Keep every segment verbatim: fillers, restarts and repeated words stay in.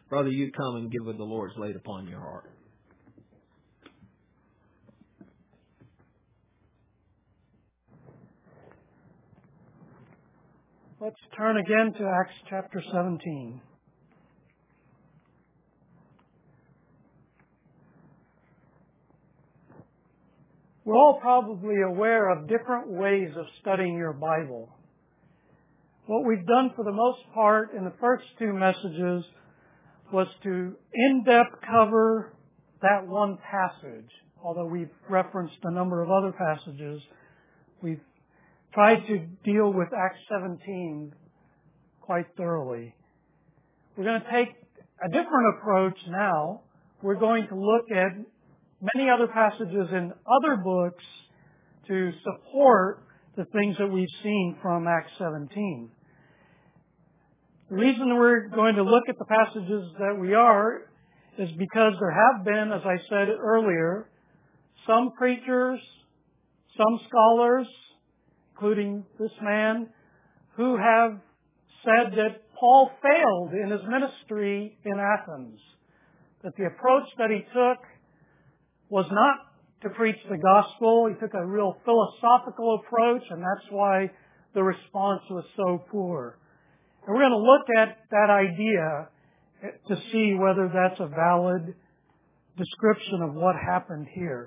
Brother, you come and give what the Lord's laid upon your heart. Let's turn again to Acts chapter seventeen. We're all probably aware of different ways of studying your Bible. What we've done for the most part in the first two messages was to in-depth cover that one passage. Although we've referenced a number of other passages, we've tried to deal with Acts seventeen quite thoroughly. We're going to take a different approach now. We're going to look at many other passages in other books to support the things that we've seen from Acts seventeen. The reason we're going to look at the passages that we are is because there have been, as I said earlier, some preachers, some scholars, including this man, who have said that Paul failed in his ministry in Athens, that the approach that he took was not to preach the gospel. He took a real philosophical approach, and that's why the response was so poor. And we're going to look at that idea to see whether that's a valid description of what happened here.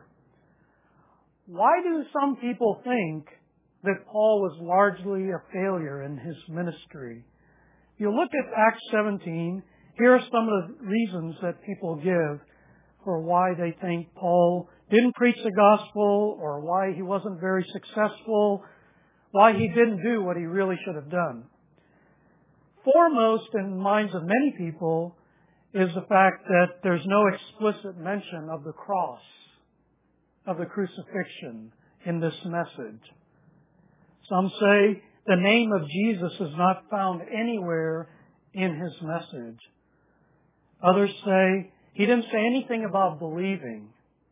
Why do some people think that Paul was largely a failure in his ministry? If you look at Acts seventeen, here are some of the reasons that people give for why they think Paul didn't preach the gospel, or why he wasn't very successful, why he didn't do what he really should have done. Foremost in the minds of many people is the fact that there's no explicit mention of the cross, of the crucifixion in this message. Some say the name of Jesus is not found anywhere in his message. Others say he didn't say anything about believing.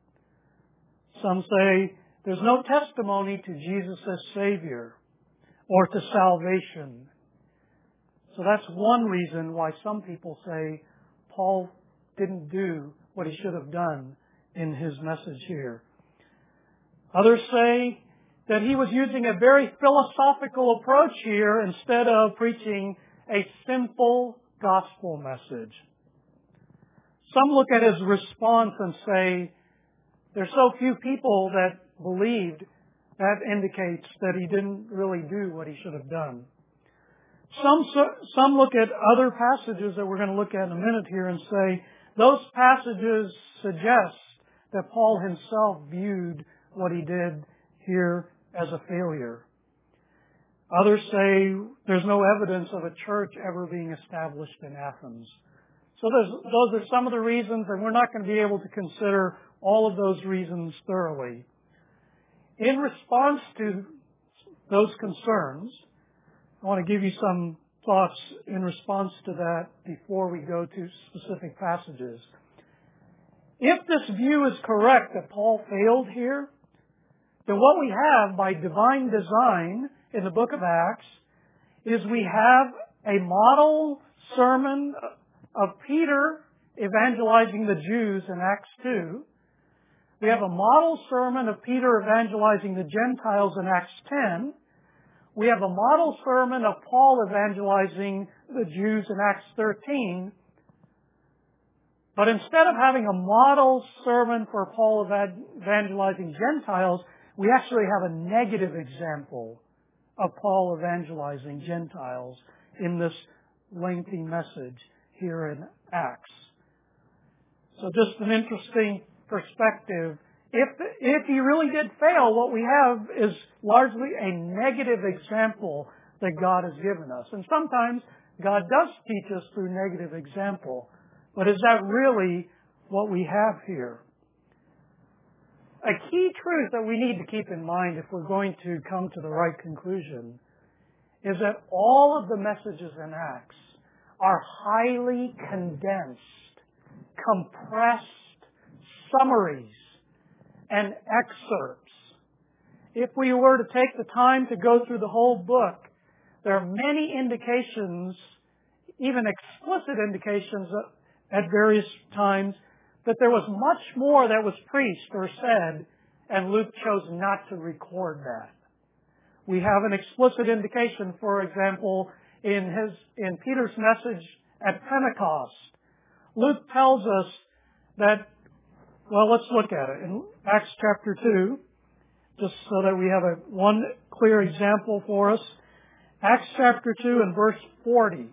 Some say there's no testimony to Jesus as Savior or to salvation. So that's one reason why some people say Paul didn't do what he should have done in his message here. Others say that he was using a very philosophical approach here instead of preaching a simple gospel message. Some look at his response and say, there's so few people that believed, that indicates that he didn't really do what he should have done. Some, some look at other passages that we're going to look at in a minute here and say, those passages suggest that Paul himself viewed what he did here as a failure. Others say there's no evidence of a church ever being established in Athens. So there's, those are some of the reasons, and we're not going to be able to consider all of those reasons thoroughly. In response to those concerns, I want to give you some thoughts in response to that before we go to specific passages. If this view is correct that Paul failed here, then what we have by divine design in the book of Acts is we have a model sermon of Peter evangelizing the Jews in Acts two. We have a model sermon of Peter evangelizing the Gentiles in Acts ten. We have a model sermon of Paul evangelizing the Jews in Acts thirteen. But instead of having a model sermon for Paul evangelizing Gentiles, we actually have a negative example of Paul evangelizing Gentiles in this lengthy message here in Acts. So just an interesting perspective. If, if he really did fail, what we have is largely a negative example that God has given us. And sometimes God does teach us through negative example. But is that really what we have here? A key truth that we need to keep in mind if we're going to come to the right conclusion is that all of the messages in Acts are highly condensed, compressed summaries and excerpts. If we were to take the time to go through the whole book, there are many indications, even explicit indications, at various times that there was much more that was preached or said, and Luke chose not to record that. We have an explicit indication, for example, in his in Peter's message at Pentecost. Luke tells us that, well, let's look at it. In Acts chapter two, just so that we have a one clear example for us. Acts chapter two and verse forty.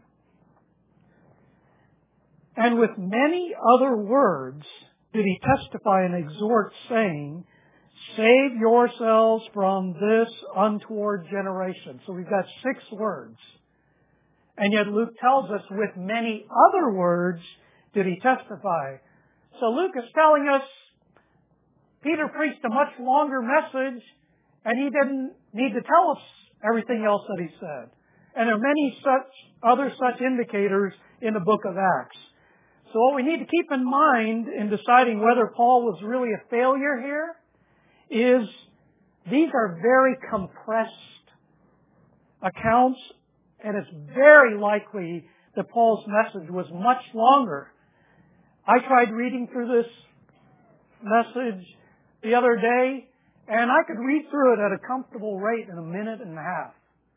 And with many other words did he testify and exhort, saying, save yourselves from this untoward generation. So we've got six words. And yet Luke tells us, with many other words did he testify. So Luke is telling us Peter preached a much longer message, and he didn't need to tell us everything else that he said. And there are many such other such indicators in the book of Acts. So what we need to keep in mind in deciding whether Paul was really a failure here is these are very compressed accounts, and it's very likely that Paul's message was much longer. I tried reading through this message the other day, and I could read through it at a comfortable rate in a minute and a half.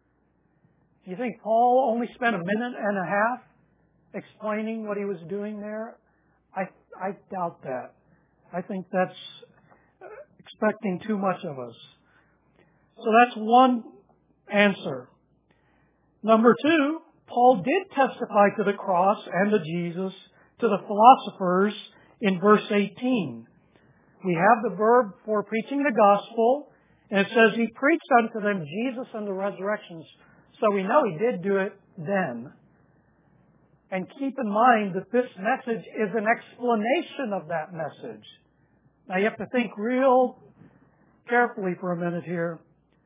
Do you think Paul only spent a minute and a half explaining what he was doing there? I, I doubt that. I think that's expecting too much of us. So that's one answer. Number two, Paul did testify to the cross and to Jesus to the philosophers in verse eighteen. We have the verb for preaching the gospel, and it says he preached unto them Jesus and the resurrections. So we know he did do it then. And keep in mind that this message is an explanation of that message. Now you have to think real carefully for a minute here.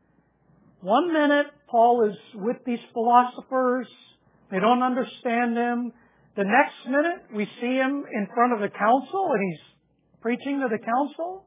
One minute, Paul is with these philosophers. They don't understand him. The next minute, we see him in front of the council, and he's preaching to the council.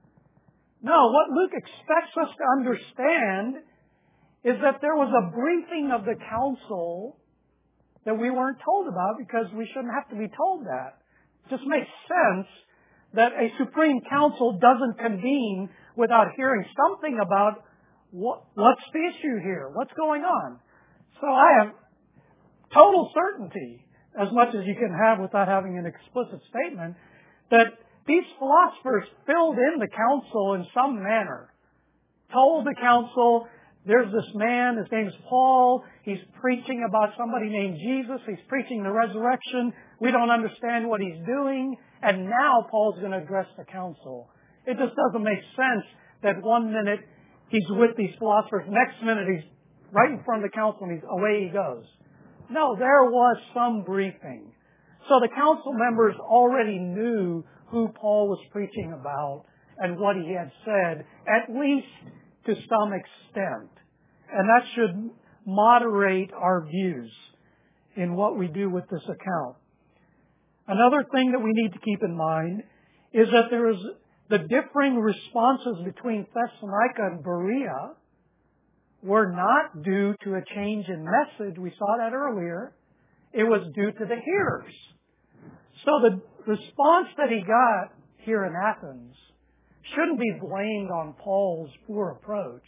No, what Luke expects us to understand is that there was a briefing of the council that we weren't told about, because we shouldn't have to be told that. It just makes sense that a Supreme Council doesn't convene without hearing something about what, what's the issue here, what's going on. So I have total certainty, as much as you can have without having an explicit statement, that these philosophers filled in the council in some manner, told the council, there's this man, his name is Paul, he's preaching about somebody named Jesus, he's preaching the resurrection, we don't understand what he's doing, and now Paul's going to address the council. It just doesn't make sense that one minute he's with these philosophers, next minute he's right in front of the council and he's, away he goes. No, there was some briefing. So the council members already knew who Paul was preaching about and what he had said, at least to some extent. And that should moderate our views in what we do with this account. Another thing that we need to keep in mind is that there is the differing responses between Thessalonica and Berea were not due to a change in message. We saw that earlier. It was due to the hearers. So the response that he got here in Athens shouldn't be blamed on Paul's poor approach.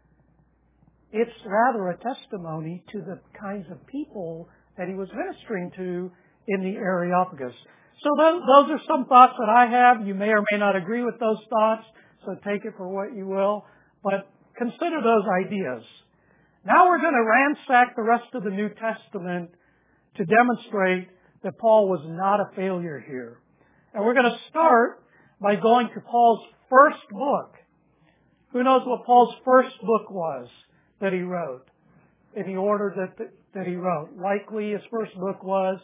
It's rather a testimony to the kinds of people that he was ministering to in the Areopagus. So those, those are some thoughts that I have. You may or may not agree with those thoughts, so take it for what you will. But consider those ideas. Now we're going to ransack the rest of the New Testament to demonstrate that Paul was not a failure here. And we're going to start by going to Paul's first book. Who knows what Paul's first book was that he wrote, in the order that, that he wrote? Likely his first book was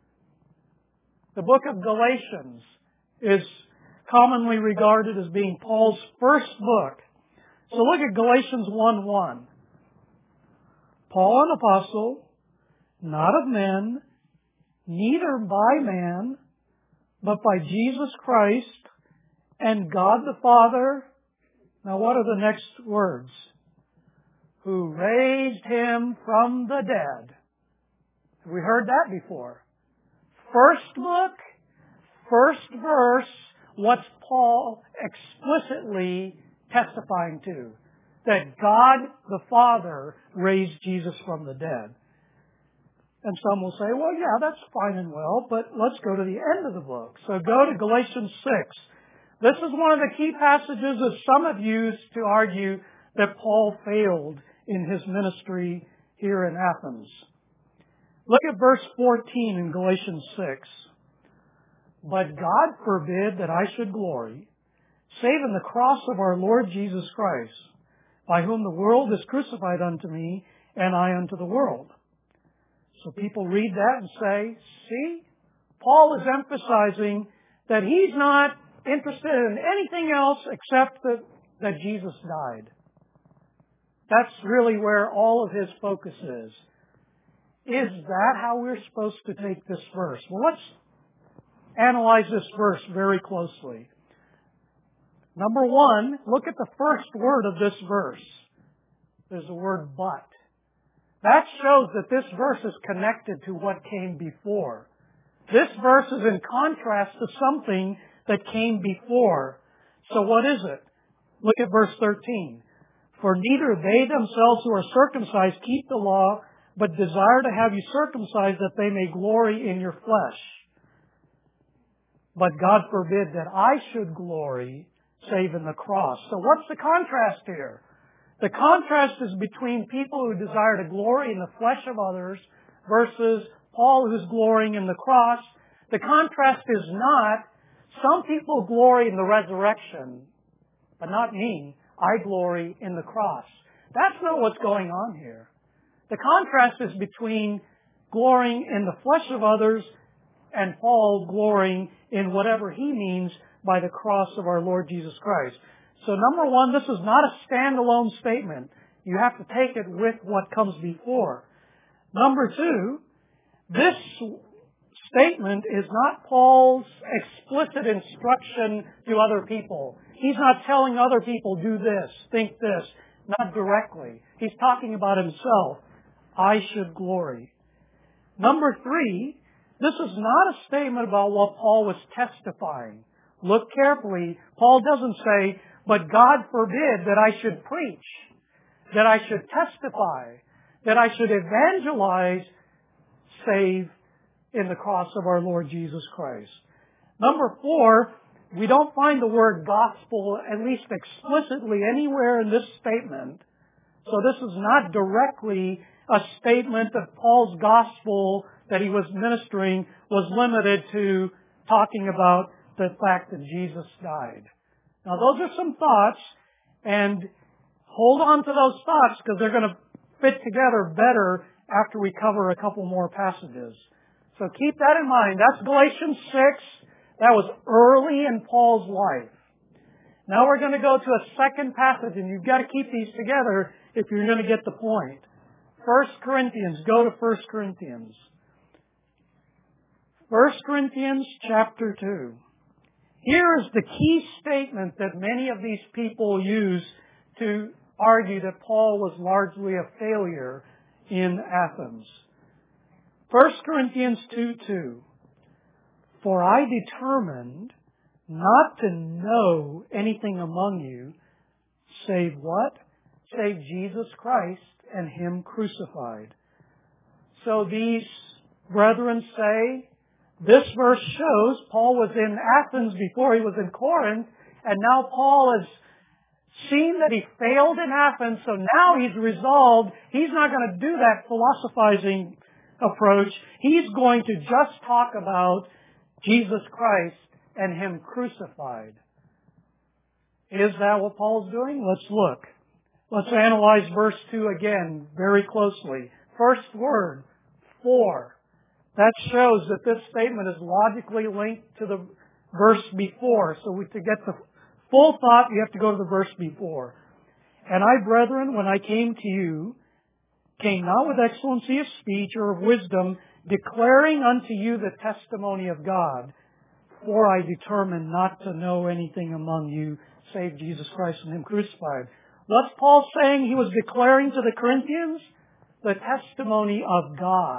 the book of Galatians, is commonly regarded as being Paul's first book. So look at Galatians one one. Paul, an apostle, not of men, neither by man, but by Jesus Christ and God the Father. Now what are the next words? Who raised him from the dead. Have we heard that before? First book, first verse, what's Paul explicitly testifying to? That God the Father raised Jesus from the dead. And some will say, well, yeah, that's fine and well, but let's go to the end of the book. So go to Galatians six. This is one of the key passages that some have used to argue that Paul failed in his ministry here in Athens. Look at verse fourteen in Galatians six. But God forbid that I should glory, save in the cross of our Lord Jesus Christ, by whom the world is crucified unto me, and I unto the world. So people read that and say, see, Paul is emphasizing that he's not interested in anything else except that, that Jesus died. That's really where all of his focus is. Is that how we're supposed to take this verse? Well, let's analyze this verse very closely. Number one, look at the first word of this verse. There's the word but. That shows that this verse is connected to what came before. This verse is in contrast to something that came before. So what is it? Look at verse thirteen. For neither they themselves who are circumcised keep the law, but desire to have you circumcised that they may glory in your flesh. But God forbid that I should glory save in the cross. So what's the contrast here? The contrast is between people who desire to glory in the flesh of others versus Paul who's glorying in the cross. The contrast is not, some people glory in the resurrection, but not me. I glory in the cross. That's not what's going on here. The contrast is between glorying in the flesh of others and Paul glorying in whatever he means by the cross of our Lord Jesus Christ. So number one, this is not a standalone statement. You have to take it with what comes before. Number two, this statement is not Paul's explicit instruction to other people. He's not telling other people, do this, think this, not directly. He's talking about himself. I should glory. Number three, this is not a statement about what Paul was testifying. Look carefully. Paul doesn't say, but God forbid that I should preach, that I should testify, that I should evangelize, save in the cross of our Lord Jesus Christ. Number four, we don't find the word gospel, at least explicitly, anywhere in this statement. So this is not directly a statement that Paul's gospel that he was ministering was limited to talking about the fact that Jesus died. Now those are some thoughts, and hold on to those thoughts because they're going to fit together better after we cover a couple more passages. So keep that in mind. That's Galatians six. That was early in Paul's life. Now we're going to go to a second passage, and you've got to keep these together if you're going to get the point. First Corinthians. Go to First Corinthians. First Corinthians chapter two. Here is the key statement that many of these people use to argue that Paul was largely a failure in Athens. First Corinthians two two. For I determined not to know anything among you, save what? Save Jesus Christ and Him crucified. So these brethren say, this verse shows Paul was in Athens before he was in Corinth, and now Paul has seen that he failed in Athens, so now he's resolved he's not going to do that philosophizing approach. He's going to just talk about Jesus Christ and Him crucified. Is that what Paul's doing? Let's look. Let's analyze verse two again very closely. First word, for. That shows that this statement is logically linked to the verse before. So we, to get the full thought, you have to go to the verse before. And I, brethren, when I came to you, came not with excellency of speech or of wisdom, declaring unto you the testimony of God, for I determined not to know anything among you save Jesus Christ and Him crucified. What's Paul saying he was declaring to the Corinthians? The testimony of God.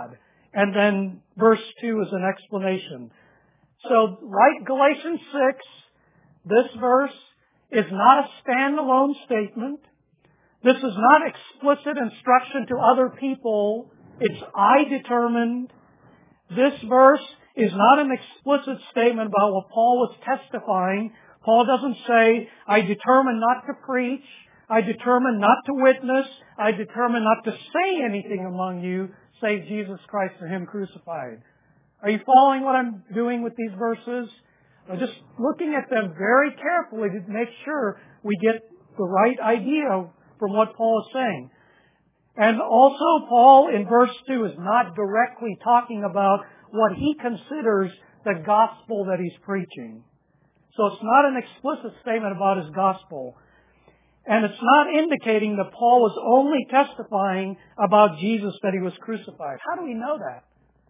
And then verse two is an explanation. So, like Galatians six, this verse is not a standalone statement. This is not explicit instruction to other people. It's I determined. This verse is not an explicit statement about what Paul was testifying. Paul doesn't say, I determined not to preach. I determined not to witness. I determined not to say anything among you save Jesus Christ and Him crucified. Are you following what I'm doing with these verses? I'm just looking at them very carefully to make sure we get the right idea from what Paul is saying. And also, Paul in verse two is not directly talking about what he considers the gospel that he's preaching. So it's not an explicit statement about his gospel. And it's not indicating that Paul was only testifying about Jesus, that He was crucified. How do we know that?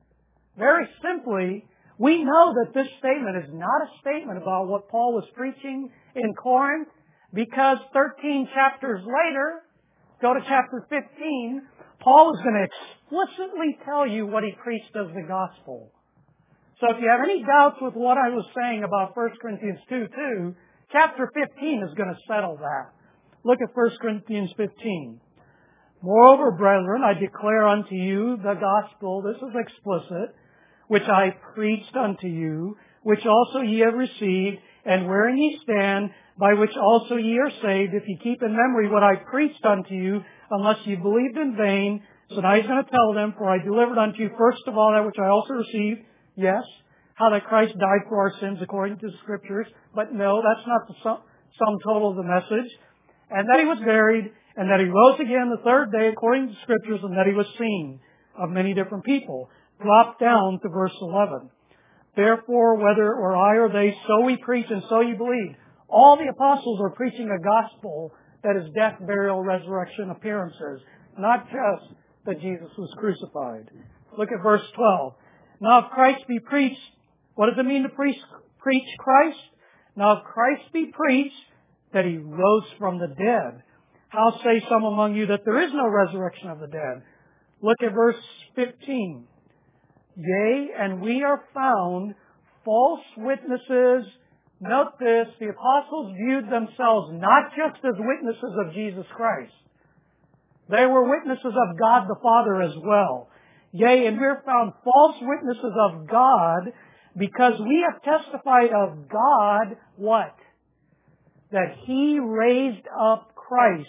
Very simply, we know that this statement is not a statement about what Paul was preaching in Corinth, because thirteen chapters later, go to chapter fifteen, Paul is going to explicitly tell you what he preached as the gospel. So if you have any doubts with what I was saying about First Corinthians two two, chapter fifteen is going to settle that. Look at First Corinthians fifteen. Moreover, brethren, I declare unto you the gospel, this is explicit, which I preached unto you, which also ye have received, and wherein ye stand, by which also ye are saved, if ye keep in memory what I preached unto you, unless ye believed in vain. So now he's going to tell them, for I delivered unto you first of all that which I also received, yes, how that Christ died for our sins according to the Scriptures, but no, that's not the sum, sum total of the message, and that He was buried, and that He rose again the third day according to the Scriptures, and that He was seen of many different people. Drop down to verse eleven. Therefore, whether or I or they, so we preach and so you believe. All the apostles are preaching a gospel that is death, burial, resurrection, appearances, not just that Jesus was crucified. Look at verse twelve. Now if Christ be preached, what does it mean to preach, preach Christ? Now if Christ be preached, that He rose from the dead, how say some among you that there is no resurrection of the dead? Look at verse fifteen. Yea, and we are found false witnesses. Note this, the apostles viewed themselves not just as witnesses of Jesus Christ. They were witnesses of God the Father as well. Yea, and we are found false witnesses of God, because we have testified of God, what? That He raised up Christ.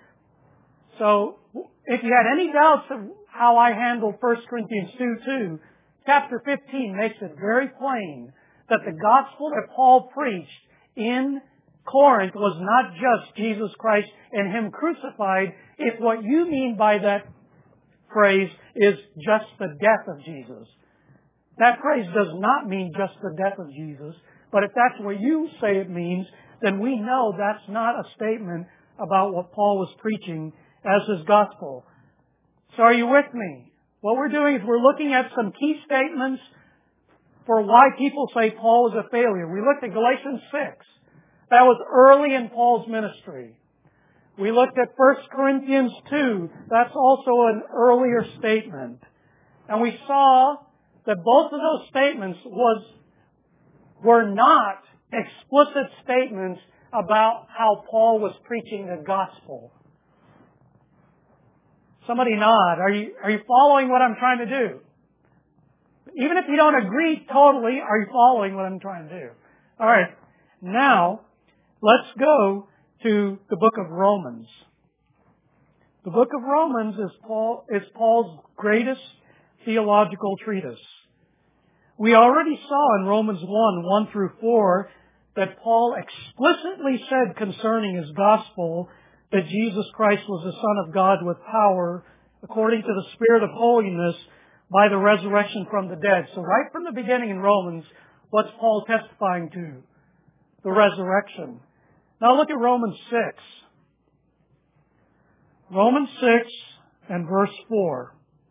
So, if you had any doubts of how I handled First Corinthians two two, chapter fifteen makes it very plain that the gospel that Paul preached in Corinth was not just Jesus Christ and Him crucified. If what you mean by that phrase is just the death of Jesus. That phrase does not mean just the death of Jesus, but if that's what you say it means, then we know that's not a statement about what Paul was preaching as his gospel. So are you with me? What we're doing is we're looking at some key statements for why people say Paul was a failure. We looked at Galatians six. That was early in Paul's ministry. We looked at First Corinthians two. That's also an earlier statement. And we saw that both of those statements was, were not explicit statements about how Paul was preaching the gospel. Somebody nod. Are you, are you following what I'm trying to do? Even if you don't agree totally, are you following what I'm trying to do? All right. Now, let's go to the book of Romans. The book of Romans is, Paul, is Paul's greatest theological treatise. We already saw in Romans one, one through four, that Paul explicitly said concerning his gospel that Jesus Christ was the Son of God with power, according to the Spirit of holiness, by the resurrection from the dead. So right from the beginning in Romans, what's Paul testifying to? The resurrection. Now look at Romans six. Romans six and verse four.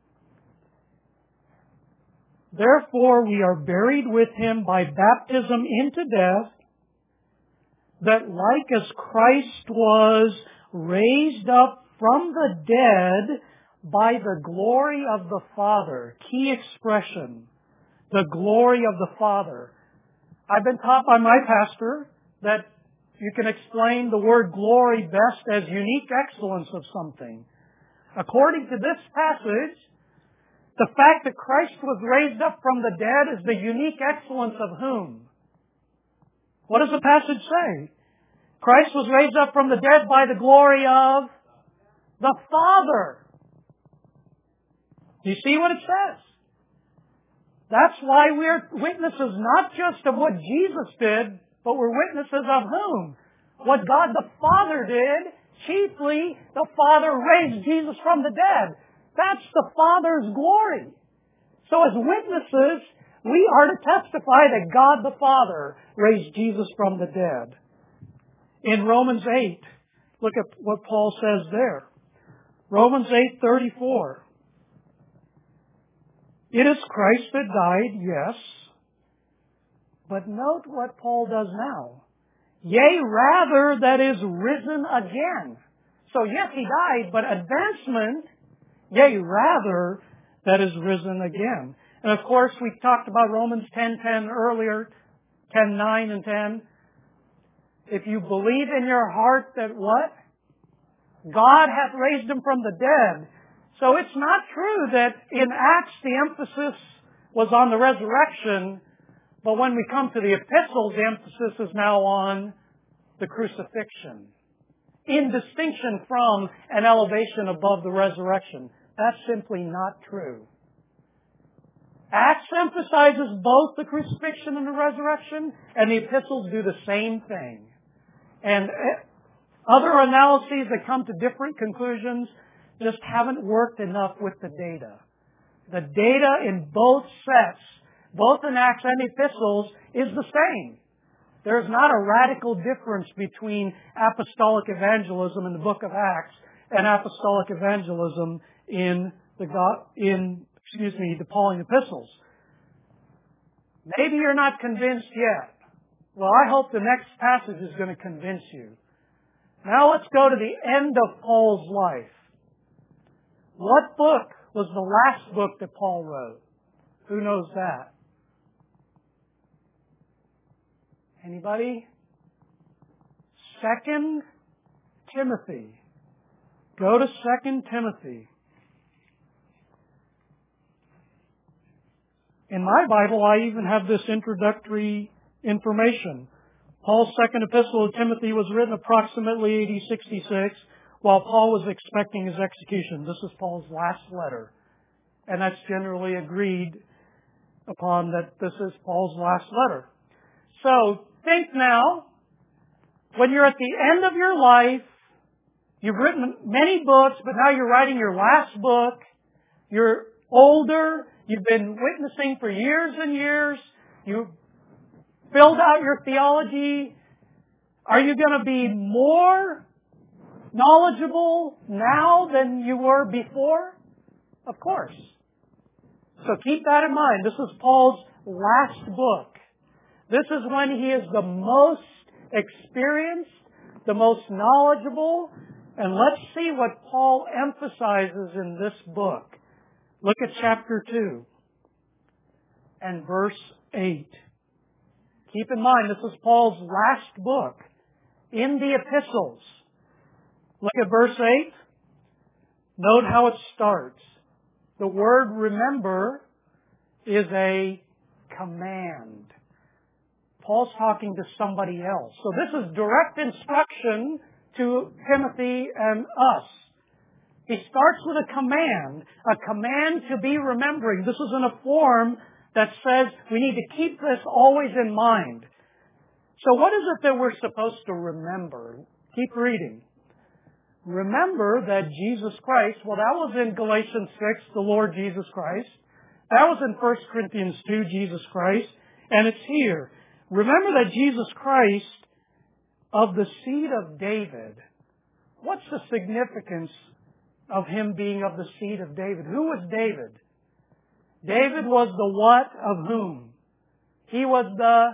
Therefore we are buried with Him by baptism into death, that like as Christ was raised up from the dead by the glory of the Father. Key expression. The glory of the Father. I've been taught by my pastor that you can explain the word glory best as unique excellence of something. According to this passage, the fact that Christ was raised up from the dead is the unique excellence of whom? What does the passage say? Christ was raised up from the dead by the glory of the Father. Do you see what it says? That's why we're witnesses not just of what Jesus did, but we're witnesses of whom? What God the Father did. Chiefly, the Father raised Jesus from the dead. That's the Father's glory. So as witnesses, we are to testify that God the Father raised Jesus from the dead. In Romans eight, look at what Paul says there. Romans eight thirty-four. It is Christ that died, yes. But note what Paul does now. Yea, rather that is risen again. So yes, he died, but advancement, yea, rather that is risen again. And of course, we talked about Romans ten ten earlier, ten nine and ten. If you believe in your heart that what? God hath raised him from the dead. So it's not true that in Acts the emphasis was on the resurrection, but when we come to the epistles, the emphasis is now on the crucifixion, in distinction from an elevation above the resurrection. That's simply not true. Acts emphasizes both the crucifixion and the resurrection, and the epistles do the same thing. And other analyses that come to different conclusions just haven't worked enough with the data. The data in both sets, both in Acts and epistles, is the same. There's not a radical difference between apostolic evangelism in the book of Acts and apostolic evangelism in the God, in excuse me, the Pauline epistles. Maybe you're not convinced yet. Well, I hope the next passage is going to convince you. Now let's go to the end of Paul's life. What book was the last book that Paul wrote? Who knows that? Anybody? Second Timothy. Go to Second Timothy. In my Bible, I even have this introductory information. Paul's second epistle to Timothy was written approximately A D sixty-six, while Paul was expecting his execution. This is Paul's last letter. And that's generally agreed upon that this is Paul's last letter. So, think now, when you're at the end of your life, you've written many books, but now you're writing your last book, you're older, you've been witnessing for years and years, you filled out your theology. Are you going to be more knowledgeable now than you were before? Of course. So keep that in mind. This is Paul's last book. This is when he is the most experienced, the most knowledgeable. And let's see what Paul emphasizes in this book. Look at chapter two and verse eight. Keep in mind, this is Paul's last book in the epistles. Look at verse eight. Note how it starts. The word remember is a command. Paul's talking to somebody else. So this is direct instruction to Timothy and us. He starts with a command, a command to be remembering. This is in a form that says we need to keep this always in mind. So what is it that we're supposed to remember? Keep reading. Remember that Jesus Christ, well, that was in Galatians six, the Lord Jesus Christ. That was in First Corinthians two, Jesus Christ. And it's here. Remember that Jesus Christ, of the seed of David. What's the significance of him being of the seed of David? Who was David? David was the what of whom? He was the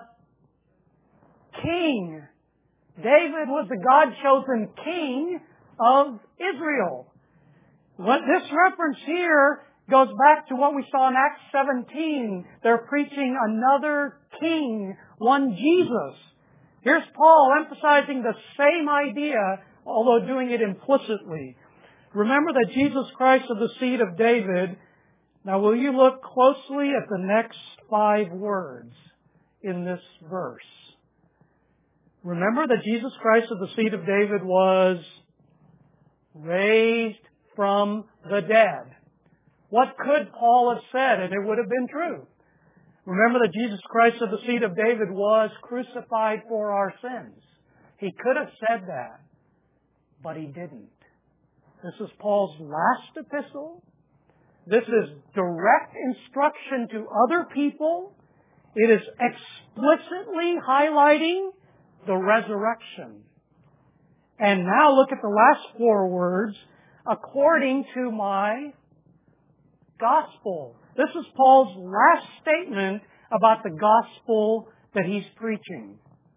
king. David was the God-chosen king of Israel. What this reference here goes back to what we saw in Acts seventeen. They're preaching another king, one Jesus. Here's Paul emphasizing the same idea, although doing it implicitly. Remember that Jesus Christ of the seed of David. Now will you look closely at the next five words in this verse? Remember that Jesus Christ of the seed of David was raised from the dead. What could Paul have said? And it would have been true. Remember that Jesus Christ of the seed of David was crucified for our sins. He could have said that, but he didn't. This is Paul's last epistle. This is direct instruction to other people. It is explicitly highlighting the resurrection. And now look at the last four words, according to my gospel. This is Paul's last statement about the gospel that he's preaching.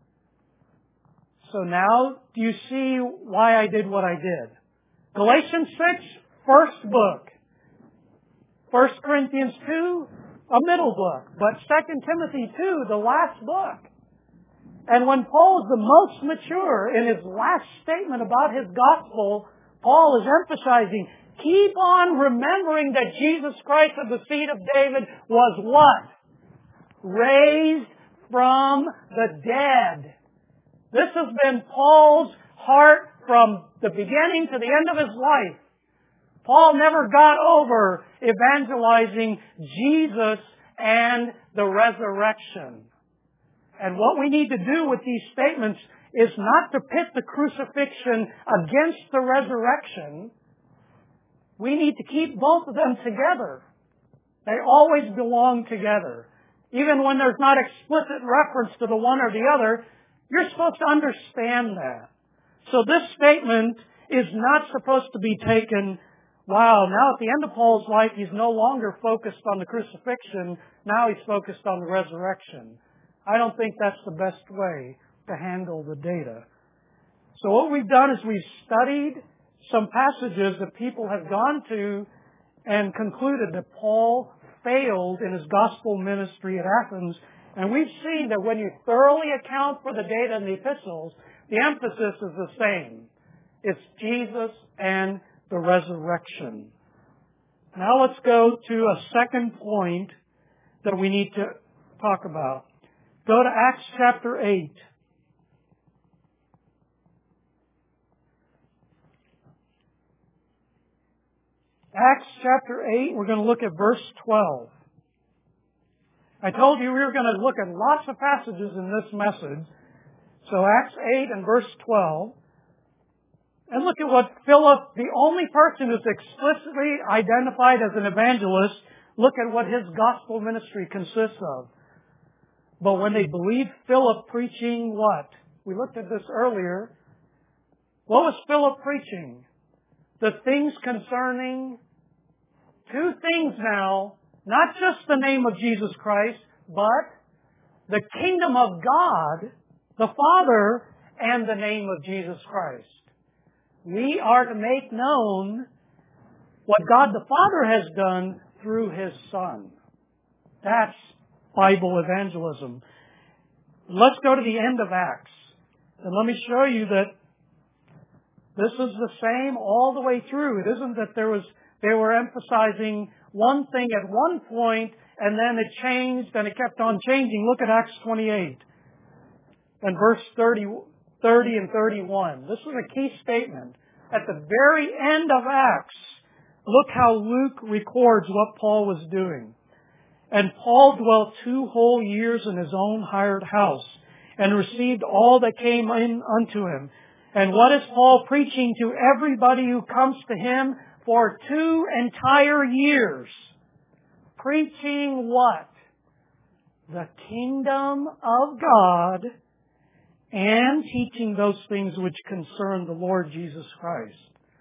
So now, do you see why I did what I did? Galatians six, first book. First Corinthians two, a middle book. But Second Timothy two, the last book. And when Paul is the most mature in his last statement about his gospel, Paul is emphasizing, keep on remembering that Jesus Christ of the seed of David was what? Raised from the dead. This has been Paul's heart from the beginning to the end of his life. Paul never got over evangelizing Jesus and the resurrection. And what we need to do with these statements is not to pit the crucifixion against the resurrection. We need to keep both of them together. They always belong together. Even when there's not explicit reference to the one or the other, you're supposed to understand that. So this statement is not supposed to be taken, wow, now at the end of Paul's life, he's no longer focused on the crucifixion. Now he's focused on the resurrection. I don't think that's the best way to handle the data. So what we've done is we've studied some passages that people have gone to and concluded that Paul failed in his gospel ministry at Athens. And we've seen that when you thoroughly account for the data in the epistles, the emphasis is the same. It's Jesus and the resurrection. Now let's go to a second point that we need to talk about. Go to Acts chapter eight. Acts chapter eight, we're going to look at verse twelve. I told you we were going to look at lots of passages in this message. So Acts eight and verse twelve. And look at what Philip, the only person who's explicitly identified as an evangelist, look at what his gospel ministry consists of. But when they believed Philip preaching what? We looked at this earlier. What was Philip preaching? The things concerning two things now, not just the name of Jesus Christ, but the kingdom of God, the Father, and the name of Jesus Christ. We are to make known what God the Father has done through His Son. That's Bible evangelism. Let's go to the end of Acts. And let me show you that this is the same all the way through. It isn't that there was they were emphasizing one thing at one point and then it changed and it kept on changing. Look at Acts twenty-eight and verse thirty, thirty and thirty-one. This is a key statement. At the very end of Acts, look how Luke records what Paul was doing. And Paul dwelt two whole years in his own hired house and received all that came in unto him. And what is Paul preaching to everybody who comes to him for two entire years? Preaching what? The kingdom of God and teaching those things which concern the Lord Jesus Christ.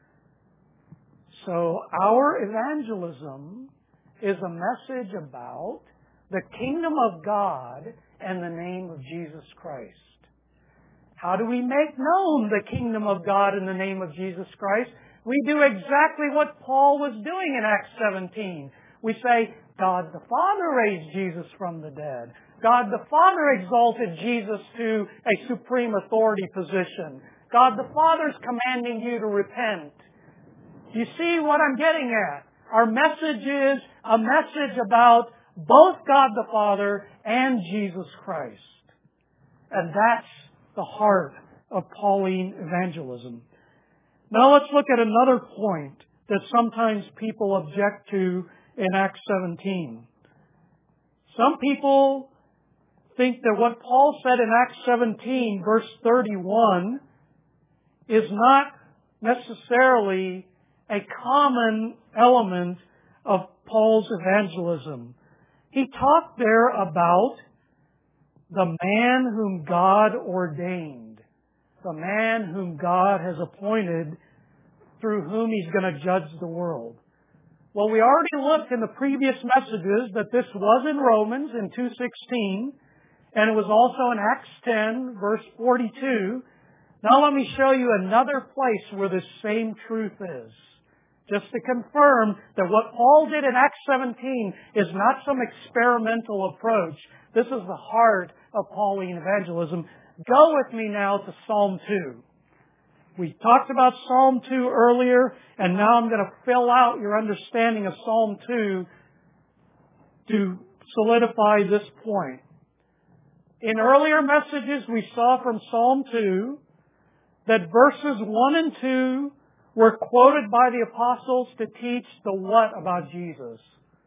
So our evangelism is a message about the kingdom of God and the name of Jesus Christ. How do we make known the kingdom of God in the name of Jesus Christ? we do exactly what Paul was doing in Acts seventeen. We say, God the Father raised Jesus from the dead. God the Father exalted Jesus to a supreme authority position. God the Father is commanding you to repent. You see what I'm getting at? Our message is a message about both God the Father and Jesus Christ. And that's the heart of Pauline evangelism. Now let's look at another point that sometimes people object to in Acts seventeen. Some people think that what Paul said in Acts seventeen, verse thirty-one, is not necessarily a common element of Paul's evangelism. He talked there about the man whom God ordained, the man whom God has appointed, through whom He's going to judge the world. Well, we already looked in the previous messages that this was in Romans in two sixteen, and it was also in Acts ten, verse forty-two. Now let me show you another place where this same truth is, just to confirm that what Paul did in Acts seventeen is not some experimental approach. This is the heart of Pauline evangelism. Go with me now to Psalm two. We talked about Psalm two earlier, and now I'm going to fill out your understanding of Psalm two to solidify this point. In earlier messages, we saw from Psalm two that verses one and two were quoted by the apostles to teach the what about Jesus?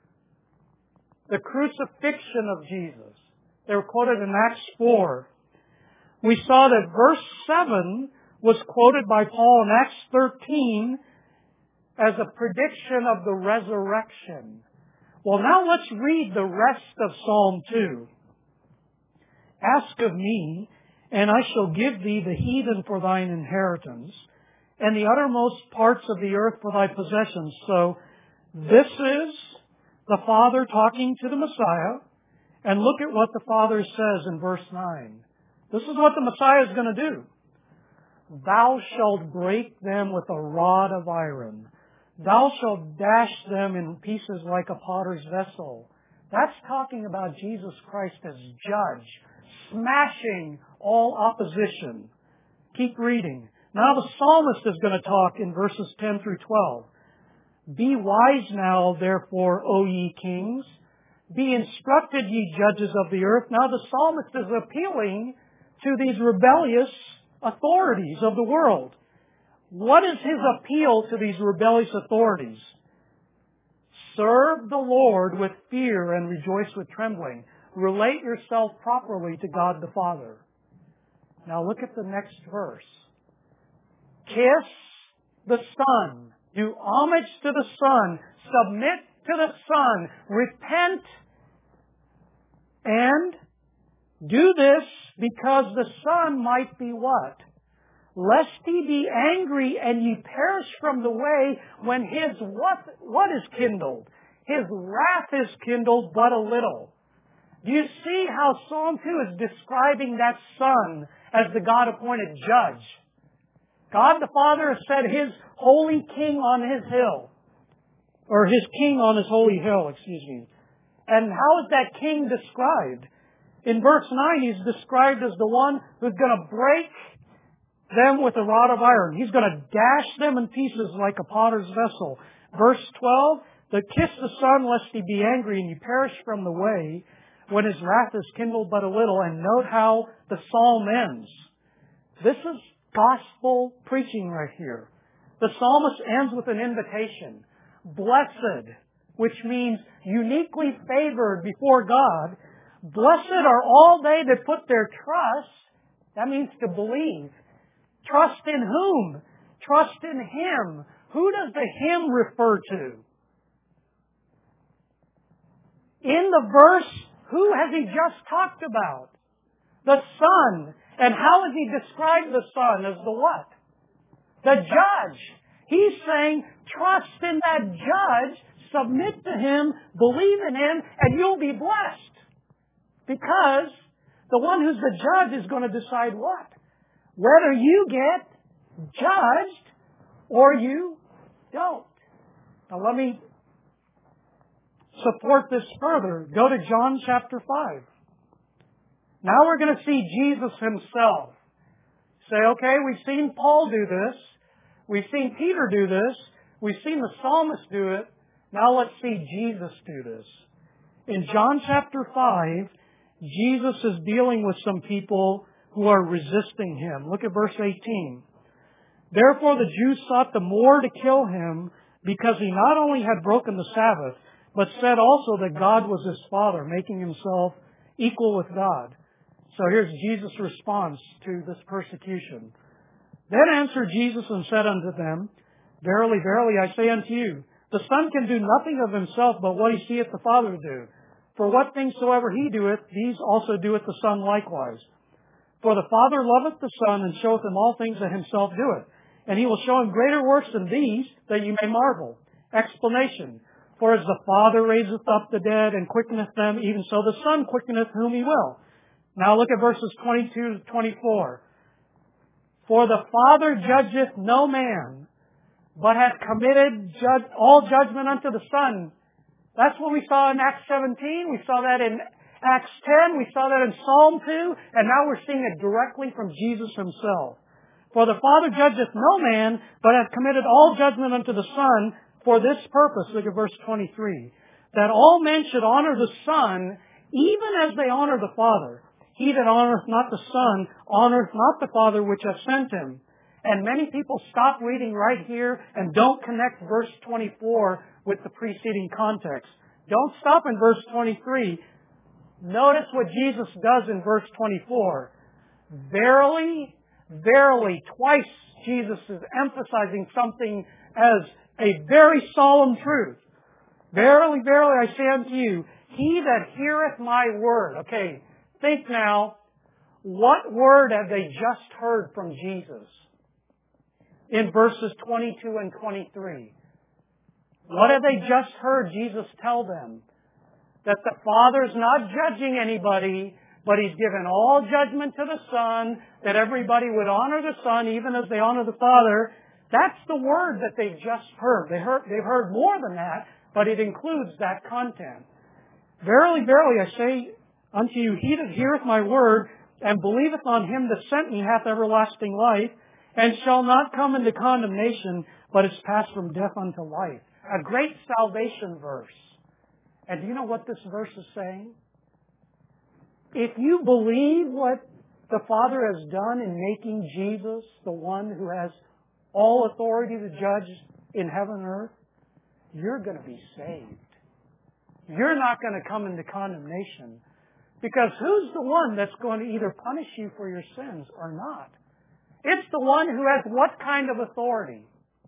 The crucifixion of Jesus. They were quoted in Acts four. We saw that verse seven was quoted by Paul in Acts thirteen as a prediction of the resurrection. Well, now let's read the rest of Psalm two. Ask of me, and I shall give thee the heathen for thine inheritance, and the uttermost parts of the earth for thy possessions. So, this is the Father talking to the Messiah, and look at what the Father says in verse nine. This is what the Messiah is going to do. Thou shalt break them with a rod of iron. Thou shalt dash them in pieces like a potter's vessel. That's talking about Jesus Christ as judge, smashing all opposition. Keep reading. Now the psalmist is going to talk in verses ten through twelve. Be wise now, therefore, O ye kings. Be instructed, ye judges of the earth. Now the psalmist is appealing to these rebellious authorities of the world. What is his appeal to these rebellious authorities? Serve the Lord with fear and rejoice with trembling. Relate yourself properly to God the Father. Now look at the next verse. Kiss the Son. Do homage to the Son. Submit to the Son. Repent and do this because the Son might be what? Lest he be angry and ye perish from the way when his what, what is kindled? His wrath is kindled but a little. Do you see how Psalm two is describing that Son as the God-appointed judge? God the Father has set His holy king on His hill. Or His king on His holy hill, excuse me. And how is that king described? In verse nine, He's described as the one who's going to break them with a rod of iron. He's going to dash them in pieces like a potter's vessel. Verse twelve, the kiss the Son lest he be angry and ye perish from the way when his wrath is kindled but a little. And note how the psalm ends. This is gospel preaching right here. The psalmist ends with an invitation. Blessed, which means uniquely favored before God. Blessed are all they that put their trust, that means to believe. Trust in whom? Trust in Him. Who does the Him refer to? In the verse, who has he just talked about? The Son. And how has he described the Son? As the what? The judge. He's saying, trust in that judge, submit to Him, believe in Him, and you'll be blessed. Because the one who's the judge is going to decide what? Whether you get judged or you don't. Now let me support this further. Go to John chapter five. Now we're going to see Jesus himself. Say, okay, we've seen Paul do this. We've seen Peter do this. We've seen the psalmist do it. Now let's see Jesus do this. In John chapter five, Jesus is dealing with some people who are resisting him. Look at verse eighteen. Therefore the Jews sought the more to kill him because he not only had broken the Sabbath, but said also that God was his Father, making himself equal with God. So here's Jesus' response to this persecution. Then answered Jesus and said unto them, Verily, verily, I say unto you, the Son can do nothing of himself but what he seeth the Father do. For what things soever he doeth, these also doeth the Son likewise. For the Father loveth the Son, and showeth him all things that himself doeth. And he will show him greater works than these, that you may marvel. Explanation. For as the Father raiseth up the dead, and quickeneth them, even so the Son quickeneth whom he will. Now look at verses twenty-two to twenty-four. For the Father judgeth no man, but hath committed judge, all judgment unto the Son. That's what we saw in Acts seventeen. We saw that in Acts ten. We saw that in Psalm two. And now we're seeing it directly from Jesus himself. For the Father judgeth no man, but hath committed all judgment unto the Son for this purpose. Look at verse twenty-three. That all men should honor the Son, even as they honor the Father. He that honoreth not the Son, honoreth not the Father which hath sent him. And many people stop reading right here and don't connect verse twenty-four with the preceding context. Don't stop in verse twenty-three. Notice what Jesus does in verse twenty-four. Verily, verily, twice Jesus is emphasizing something as a very solemn truth. Verily, verily, I say unto you, he that heareth my word. Okay, think now, what word have they just heard from Jesus? In verses twenty-two and twenty-three. What have they just heard Jesus tell them? That the Father's not judging anybody, but He's given all judgment to the Son, that everybody would honor the Son even as they honor the Father. That's the word that they've just heard. They heard they've heard more than that, but it includes that content. Verily, verily, I say unto you, he that heareth my word, and believeth on him that sent me hath everlasting life, and shall not come into condemnation, but is passed from death unto life. A great salvation verse. And do you know what this verse is saying? If you believe what the Father has done in making Jesus the one who has all authority to judge in heaven and earth, you're going to be saved. You're not going to come into condemnation. Because who's the one that's going to either punish you for your sins or not? It's the one who has what kind of authority?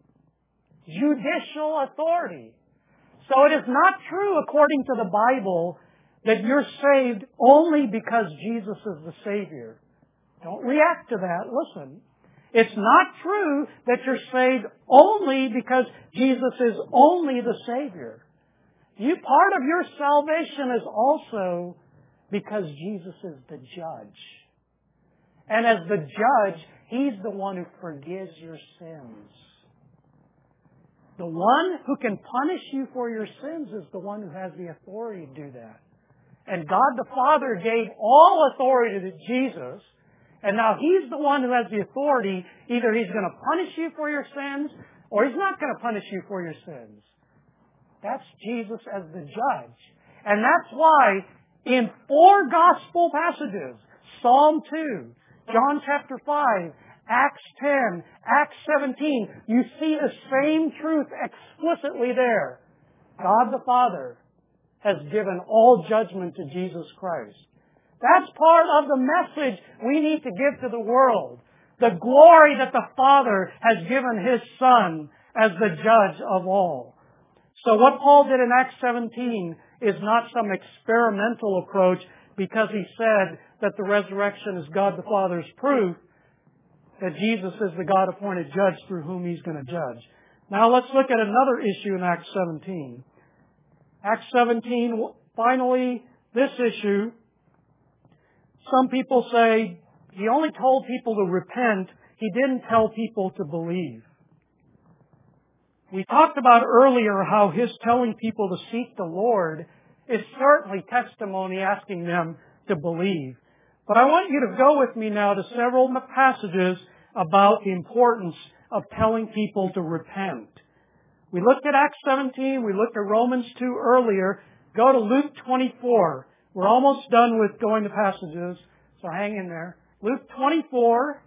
Judicial authority. So it is not true, according to the Bible, that you're saved only because Jesus is the Savior. Don't react to that. Listen. It's not true that you're saved only because Jesus is only the Savior. You, part of your salvation is also because Jesus is the judge. And as the judge, He's the one who forgives your sins. The one who can punish you for your sins is the one who has the authority to do that. And God the Father gave all authority to Jesus, and now He's the one who has the authority. Either He's going to punish you for your sins, or He's not going to punish you for your sins. That's Jesus as the judge. And that's why in four gospel passages, Psalm two, John chapter five, Acts ten, Acts seventeen, you see the same truth explicitly there. God the Father has given all judgment to Jesus Christ. That's part of the message we need to give to the world. The glory that the Father has given His Son as the judge of all. So what Paul did in Acts seventeen is not some experimental approach because he said that the resurrection is God the Father's proof that Jesus is the God-appointed judge through whom He's going to judge. Now let's look at another issue in Acts seventeen. Acts seventeen, finally, this issue, some people say He only told people to repent. He didn't tell people to believe. We talked about earlier how his telling people to seek the Lord is certainly testimony asking them to believe. But I want you to go with me now to several passages about the importance of telling people to repent. We looked at Acts seventeen, we looked at Romans two earlier. Go to Luke twenty-four. We're almost done with going to passages, so hang in there. Luke twenty-four.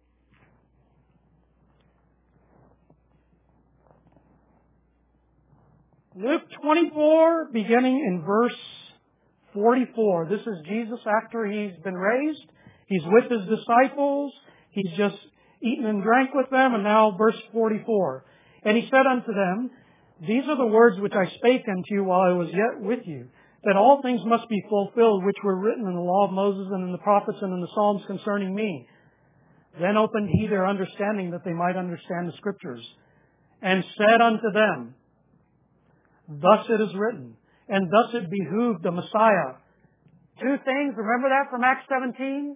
Luke twenty-four, beginning in verse forty-four. This is Jesus after He's been raised. He's with His disciples. He's just eaten and drank with them, and now verse forty-four. And He said unto them, These are the words which I spake unto you while I was yet with you, that all things must be fulfilled which were written in the law of Moses and in the prophets and in the Psalms concerning me. Then opened He their understanding that they might understand the Scriptures, and said unto them, Thus it is written, and thus it behooved the Messiah. Two things, remember that from Acts seventeen?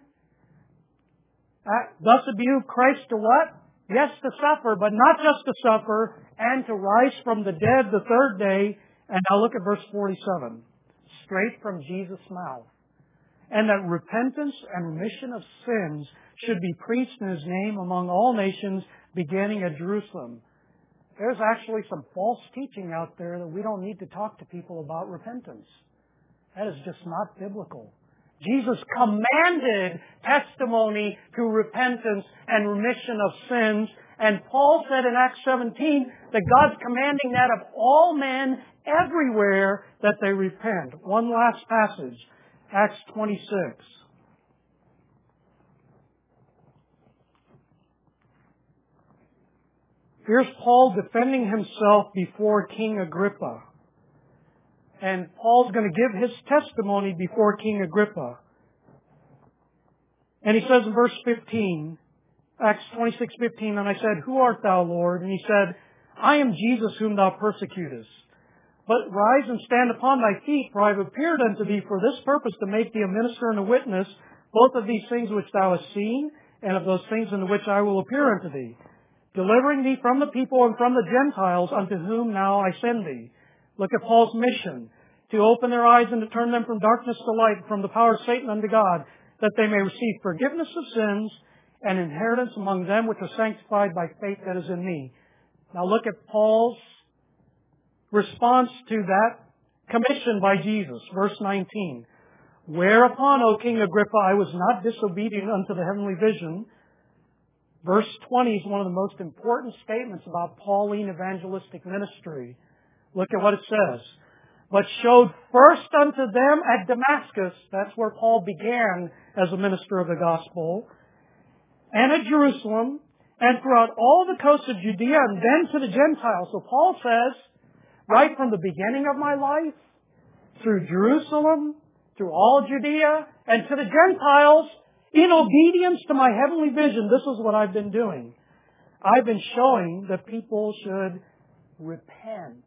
Thus it behooved Christ to what? Yes, to suffer, but not just to suffer, and to rise from the dead the third day. And now look at verse forty-seven. Straight from Jesus' mouth. And that repentance and remission of sins should be preached in His name among all nations, beginning at Jerusalem. There's actually some false teaching out there that we don't need to talk to people about repentance. That is just not biblical. Jesus commanded testimony to repentance and remission of sins. And Paul said in Acts seventeen that God's commanding that of all men everywhere that they repent. One last passage, Acts twenty-six. Here's Paul defending himself before King Agrippa. And Paul's going to give his testimony before King Agrippa. And he says in verse fifteen, Acts twenty-six fifteen, And I said, Who art thou, Lord? And he said, I am Jesus whom thou persecutest. But rise and stand upon thy feet, for I have appeared unto thee for this purpose, to make thee a minister and a witness, both of these things which thou hast seen, and of those things in which I will appear unto thee, delivering thee from the people and from the Gentiles, unto whom now I send thee. Look at Paul's mission, to open their eyes and to turn them from darkness to light, from the power of Satan unto God, that they may receive forgiveness of sins and inheritance among them which are sanctified by faith that is in me. Now look at Paul's response to that commission by Jesus, verse nineteen. Whereupon, O King Agrippa, I was not disobedient unto the heavenly vision. Verse twenty is one of the most important statements about Pauline evangelistic ministry. Look at what it says. But showed first unto them at Damascus, that's where Paul began as a minister of the gospel, and at Jerusalem, and throughout all the coasts of Judea, and then to the Gentiles. So Paul says, right from the beginning of my life, through Jerusalem, through all Judea, and to the Gentiles, in obedience to my heavenly vision, this is what I've been doing. I've been showing that people should repent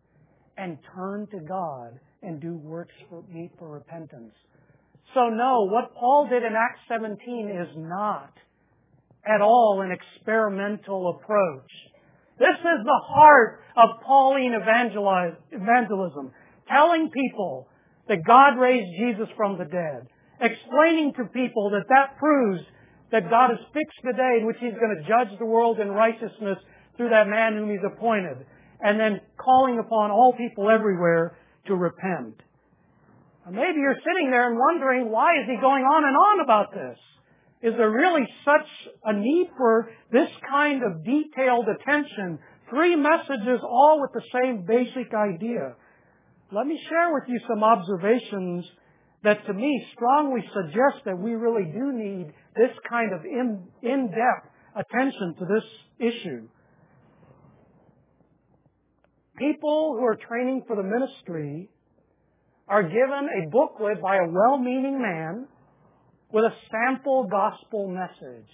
and turn to God and do works for me for repentance. So no, what Paul did in Acts seventeen is not at all an experimental approach. This is the heart of Pauline evangelism, telling people that God raised Jesus from the dead, explaining to people that that proves that God has fixed the day in which He's going to judge the world in righteousness through that man whom He's appointed, and then calling upon all people everywhere to repent. Now, maybe you're sitting there and wondering, why is he going on and on about this? Is there really such a need for this kind of detailed attention? Three messages, all with the same basic idea. Let me share with you some observations that to me strongly suggest that we really do need this kind of in, in-depth attention to this issue. People who are training for the ministry are given a booklet by a well-meaning man with a sample gospel message.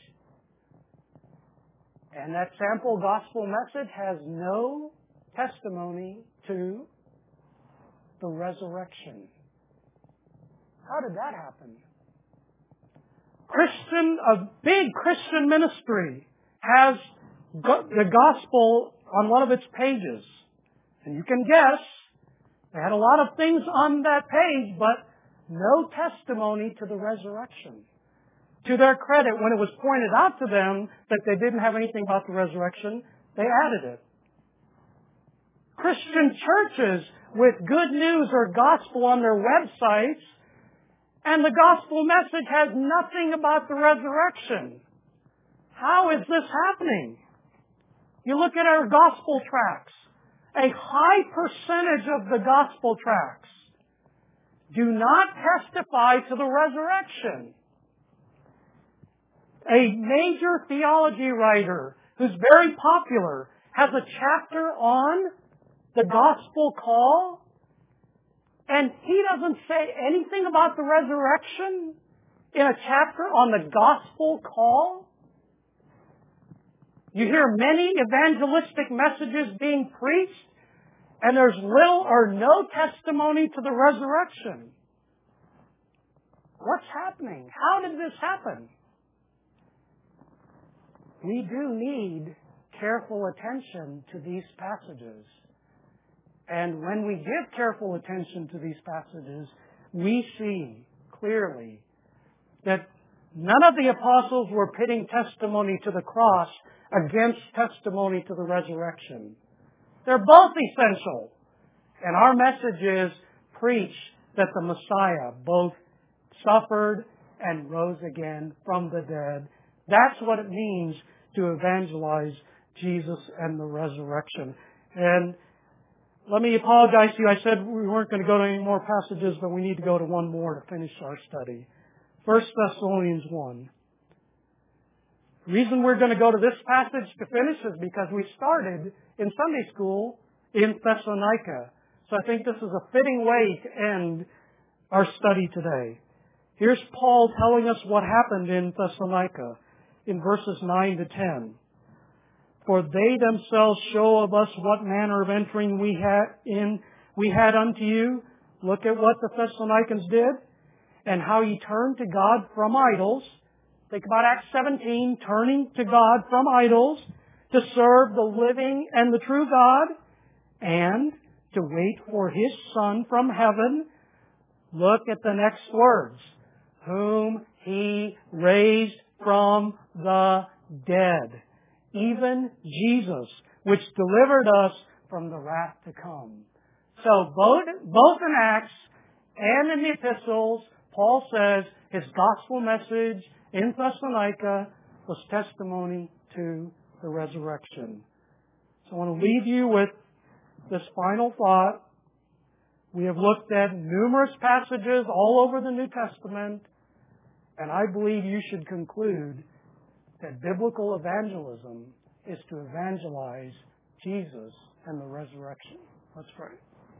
And that sample gospel message has no testimony to the resurrection. How did that happen? Christian, a big Christian ministry has the gospel on one of its pages. And you can guess, they had a lot of things on that page, but no testimony to the resurrection. To their credit, when it was pointed out to them that they didn't have anything about the resurrection, they added it. Christian churches with good news or gospel on their websites, and the gospel message has nothing about the resurrection. How is this happening? You look at our gospel tracts. A high percentage of the gospel tracts do not testify to the resurrection. A major theology writer who's very popular has a chapter on the gospel call, and he doesn't say anything about the resurrection in a chapter on the gospel call. You hear many evangelistic messages being preached, and there's little or no testimony to the resurrection. What's happening? How did this happen? We do need careful attention to these passages. And when we give careful attention to these passages, we see clearly that none of the apostles were pitting testimony to the cross against testimony to the resurrection. They're both essential. And our message is preach that the Messiah both suffered and rose again from the dead. That's what it means to evangelize Jesus and the resurrection. And let me apologize to you. I said we weren't going to go to any more passages, but we need to go to one more to finish our study. First Thessalonians one. The reason we're going to go to this passage to finish is because we started in Sunday school in Thessalonica. So I think this is a fitting way to end our study today. Here's Paul telling us what happened in Thessalonica in verses nine to ten. For they themselves show of us what manner of entering we had in we had unto you. Look at what the Thessalonians did and how ye turned to God from idols. Think about Acts seventeen, turning to God from idols to serve the living and the true God and to wait for His Son from heaven. Look at the next words. Whom He raised from the dead. Even Jesus, which delivered us from the wrath to come. So both, both in Acts and in the epistles, Paul says his gospel message in Thessalonica was testimony to the resurrection. So I want to leave you with this final thought. We have looked at numerous passages all over the New Testament, and I believe you should conclude that biblical evangelism is to evangelize Jesus and the resurrection. Let's pray.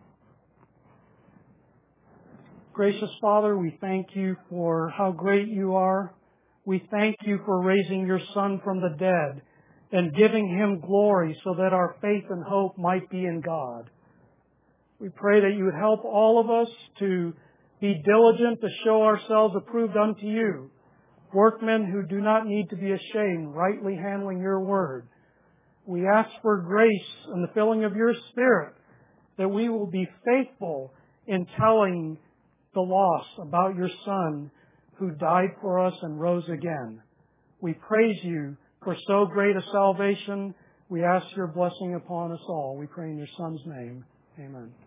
Gracious Father, we thank you for how great you are. We thank you for raising your Son from the dead and giving Him glory so that our faith and hope might be in God. We pray that you would help all of us to be diligent to show ourselves approved unto you, workmen who do not need to be ashamed, rightly handling your word. We ask for grace and the filling of your Spirit, that we will be faithful in telling the lost about your Son who died for us and rose again. We praise you for so great a salvation. We ask your blessing upon us all. We pray in your Son's name. Amen.